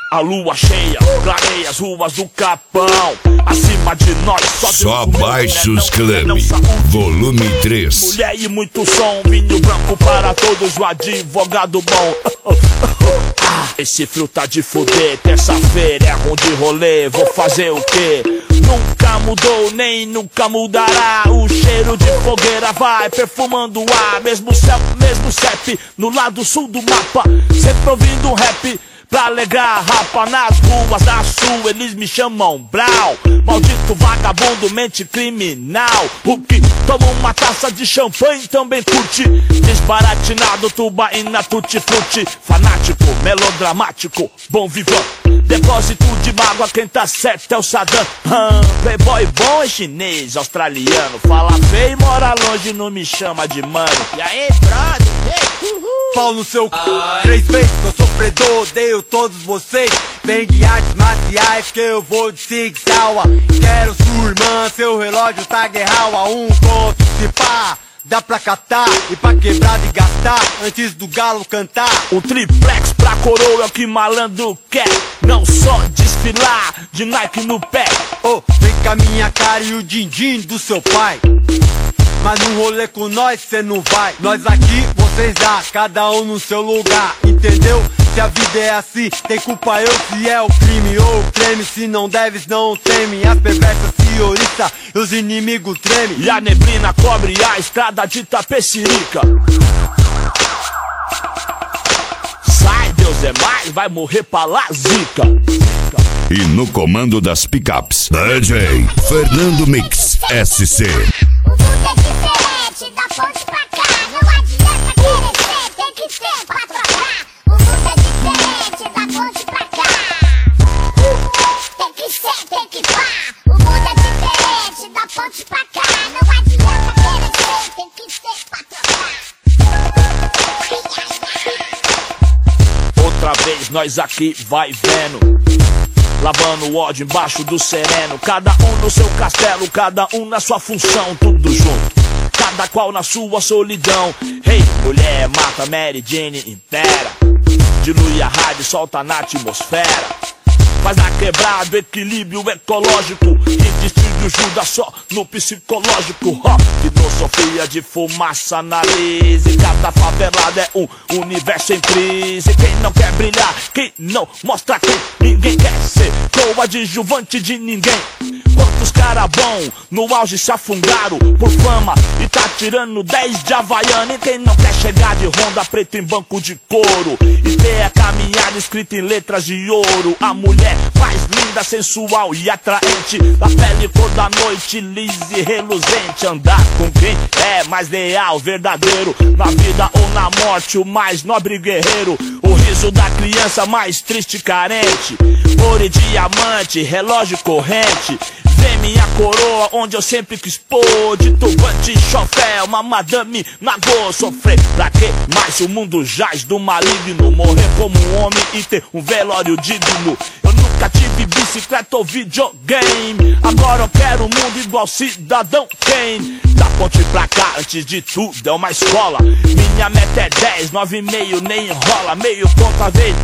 A lua cheia clareia as ruas do Capão. Acima de nós só Baixos Clube, volume 3. Mulher e muito som, vinho branco para todos, o advogado bom. Esse frio tá de fuder, terça-feira é ruim de rolê, vou fazer o quê? Nunca mudou, nem nunca mudará. O cheiro de fogueira vai perfumando o ar. Mesmo céu, mesmo CEP, no lado sul do mapa. Sempre ouvindo um rap pra alegrar rapa. Nas ruas da sul eles me chamam Brau. Maldito vagabundo, mente criminal. O que toma uma taça de champanhe também curte. Desbaratinado, tubaína, tutti-frutti. Fanático, melodramático, bom vivão. Depósito de mágoa, quem tá certo é o Saddam. Playboy bom é chinês, australiano. Fala feio e mora longe, não me chama de mano. E aí, brother? Pau no seu c... 3 vezes eu sou predor, odeio todos vocês. Vem de artes marciais que eu vou de Sig Sauer. Quero sua irmã, seu relógio tá guerral. A um conto, se pá, dá pra catar e pra quebrar e gastar antes do galo cantar. Um triplex pra coroa é o que malandro quer. Não só desfilar de Nike no pé. Oh, vem com a minha cara e o din-din do seu pai. Mas no rolê com nós cê não vai. Nós aqui, vocês lá, cada um no seu lugar, entendeu? Se a vida é assim, tem culpa eu se é o crime ou o creme. Se não deves, não teme. As perversas se oriçam e os inimigos tremem. E a neblina cobre a estrada de Tapecirica. Sai, Deus é mais, vai morrer pra lá, zica. E no comando das picapes, DJ Fernando Mix SC. O mundo é diferente, da ponte pra cá. Não adianta querer ser, tem que ser pra trocar. O mundo é diferente, da ponte pra cá. Tem que ser, tem que pá. O mundo é diferente, da ponte pra cá. Não adianta querer ser, tem que ser pra trocar. Outra vez nós aqui vai vendo, lavando o ódio embaixo do sereno. Cada um no seu castelo, cada um na sua função. Tudo junto, cada qual na sua solidão. Hey, mulher, mata Mary Jane, impera. Dilui a rádio, solta na atmosfera. Faz na quebrada equilíbrio ecológico. E distribui o Judas só no psicológico. Filosofia de fumaça na lise. Cada favelada é um universo em crise. Quem não quer brilhar, quem não mostra quem. Ninguém quer ser coadjuvante de ninguém. Quantos cara bom no auge se afundaram por fama e tá tirando 10 de Havaiana. E quem não quer chegar de Honda preta em banco de couro e ter a caminhada escrita em letras de ouro. A mulher mais linda, sensual e atraente, da pele cor da noite, lisa e reluzente. Andar com quem é mais leal, verdadeiro, na vida ou na morte, o mais nobre guerreiro. O riso da criança mais triste e carente. Ouro e diamante, relógio corrente. Vê minha coroa onde eu sempre quis pôr. De turbante e chofé, uma madame nagô. Sofrer pra quê? Mas o mundo jaz do maligno. Morrer como um homem e ter um velório digno. Eu nunca tive bicicleta ou videogame. Agora eu quero um mundo igual Cidadão Kane. Da ponte pra cá, antes de tudo é uma escola. Minha meta é 10, 9,5, nem enrola. Meio ponto a vez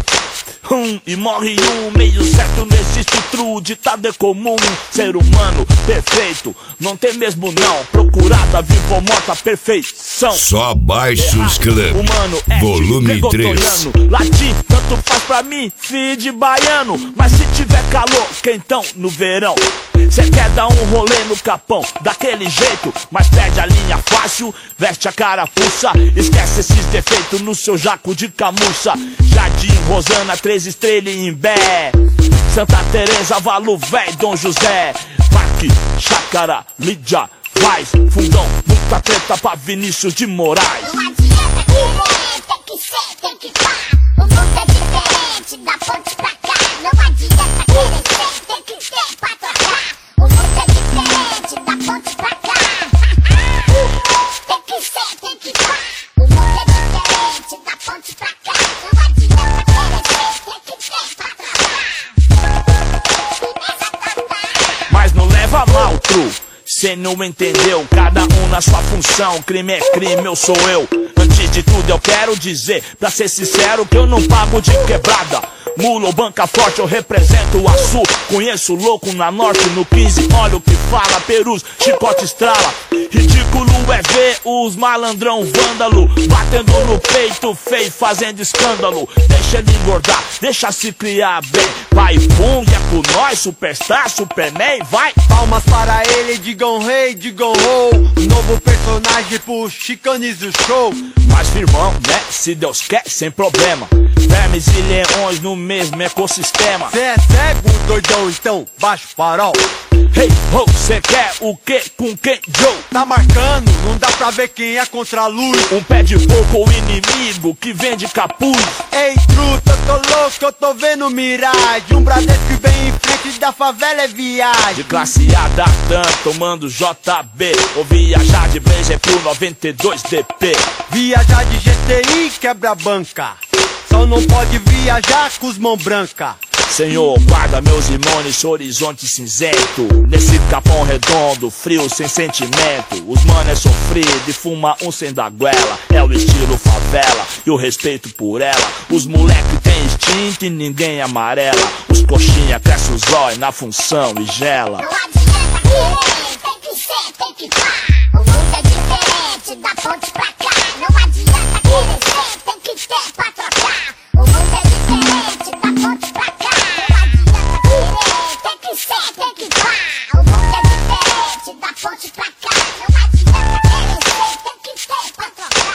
e morre um. Meio certo não existe true, ditado é comum. Ser humano perfeito não tem mesmo não. Procurada, viva ou morta, perfeição. Só Baixos Clube, humano é volume 3. Latim, tanto faz pra mim, filho de baiano. Mas se tiver calor, quentão no verão. Cê quer dar um rolê no Capão, daquele jeito, mas perde a linha fácil, veste a carapuça. Esquece esses defeitos no seu jaco de camuça. Jardim, Rosana, 3 estrelas em Imbé, Santa Teresa, Valo Véi, Dom José, Parque, Chácara, Lídia, Vaz, Fundão, muita treta pra Vinícius de Moraes. Não adianta querer, tem que ser, tem que pá. O mundo é diferente, da ponte pra cá. Não adianta querer ser, tem que ser pra trocar. O mundo é diferente, da ponte pra cá. Tem que ser, tem que pá. O mundo é diferente, da ponte pra cá. Não adianta querer ser, tem que ser pra trocar. Mas não leva mal, true, cê não entendeu. Cada um na sua função, crime é crime, eu sou eu. Antes de tudo eu quero dizer, pra ser sincero, que eu não pago de quebrada. Mula ou banca forte, eu represento o Açu. Conheço o louco na norte, no 15, olha o que fala. Perus, chicote estrala. Ridículo é ver os malandrão vândalo batendo no peito feio, fazendo escândalo. Deixa ele engordar, deixa se criar bem. Vai, pum, é com nós, superstar, superman, vai. Palmas para ele, digam rei, digam ho. Novo personagem pro Chicanes do show. Mas firmão, né, se Deus quer, sem problema. Vermes e leões no mesmo ecossistema. Cê é cego, doidão, então baixa o farol. Hey, ho, cê quer o que com quem, Joe? Tá marcando, não dá pra ver quem é contra a luz. Um pé de fogo ou inimigo que vende capuz. Ei, truta, eu tô louco, eu tô vendo miragem. Um Bradesco que vem em frente da favela é viagem. De classe A da TAM, tomando JB. Ou viajar de Blazer pro 92 DP. Viajar de GTI quebra a banca. Só não pode viajar com os mão branca. Senhor, guarda meus irmãos nesse horizonte cinzento. Nesse capão redondo, frio sem sentimento. Os mano é sofrido e fuma um sem da goela. É o estilo favela e o respeito por ela. Os moleque tem instinto e ninguém amarela. Os coxinha cresce os olhos na função e gela. Não adianta querer, tem que ser, tem que pá. O mundo é diferente, da ponte pra cá. Não adianta querer ser, tem que ter pra trocar. O mundo é diferente, da ponte pra cá. Não adianta querer, tem que ser, tem que pá. O mundo é diferente, da ponte pra cá. Não adianta querer ser, tem que ter pra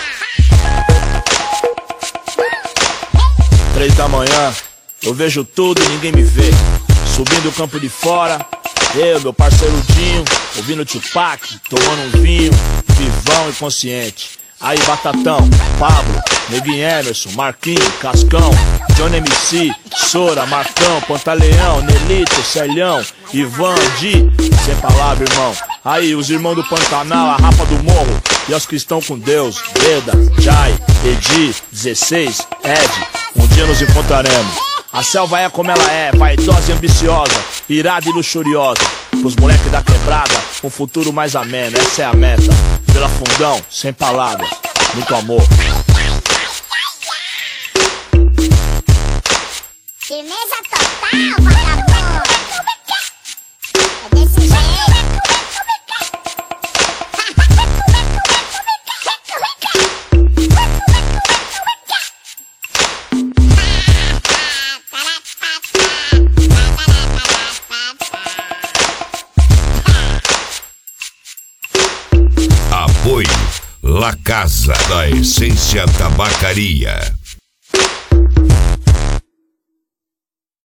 trocar. 3 da manhã, eu vejo tudo e ninguém me vê. Subindo o campo de fora, eu, meu parceiro Dinho, ouvindo Tupac, tomando um vinho, vivão e consciente. Aí Batatão, Pablo, Neguinho Emerson, Marquinhos, Cascão, Johnny MC, Sora, Marcão, Pantaleão, Nelito, Celhão, Ivan, Di, sem palavra, irmão. Aí os irmãos do Pantanal, a Rapa do Morro, e os cristãos com Deus, Beda, Jai, Edi, 16, Ed, um dia nos encontraremos. A selva é como ela é, vaidosa e ambiciosa, irada e luxuriosa. Pros moleques da quebrada, um futuro mais ameno, essa é a meta. Pela Fundão, sem palavras, muito amor. Firmeza total, vagabundo. É desse jeito. 'La Casa da Essência Tabacaria.